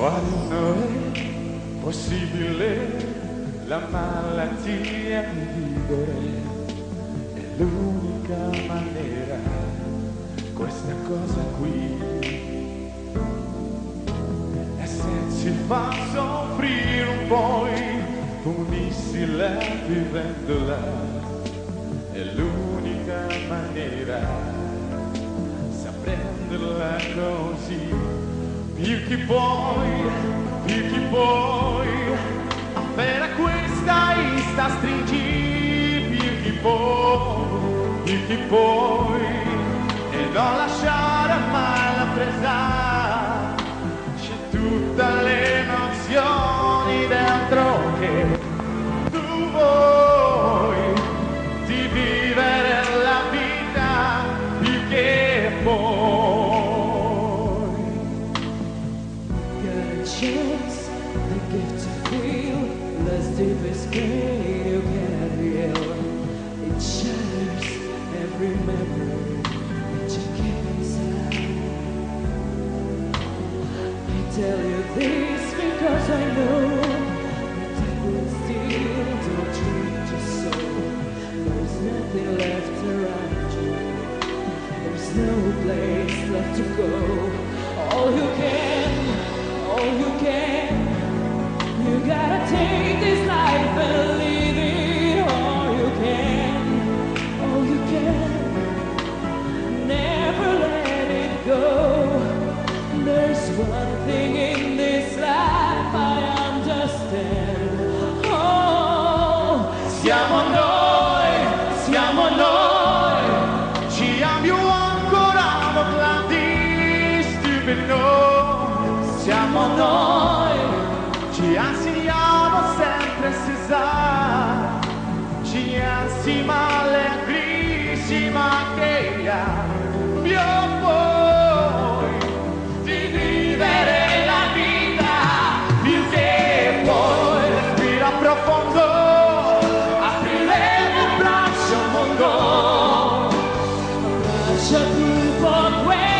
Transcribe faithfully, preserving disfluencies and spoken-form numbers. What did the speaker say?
Quando è possibile la malattia di vivere? È l'unica maniera, questa cosa qui. E se ci fa soffrire un po', uniscila vivendola, è l'unica maniera, sa prenderla così. Più che puoi, più che puoi, appena questa sta stringi, più che puoi, più che puoi, e non lasciare mai la presa, c'è tutte le emozioni dentro che tu vuoi, di vivere la vita più che puoi. Chance, the gift to feel the deepest pain you can feel. It shatters every memory that you keep inside. I tell you this because I know that I will still don't treat you so. There's nothing left around you. There's no place left to go. All you can, all you can, you gotta take this life and live it. All you can, all you can, never let it go. There's one thing in this life I understand. Oh, Siamo noi, siamo noi, ci amiamo ancora, ma clandestini noi. Siamo noi, ci insegniamo sempre si sa, ci insieme allegrissima che più poi di vivere la vita più che puoi. Respira profondo, apri le braccia al mondo, abbraccia tu un po' questo.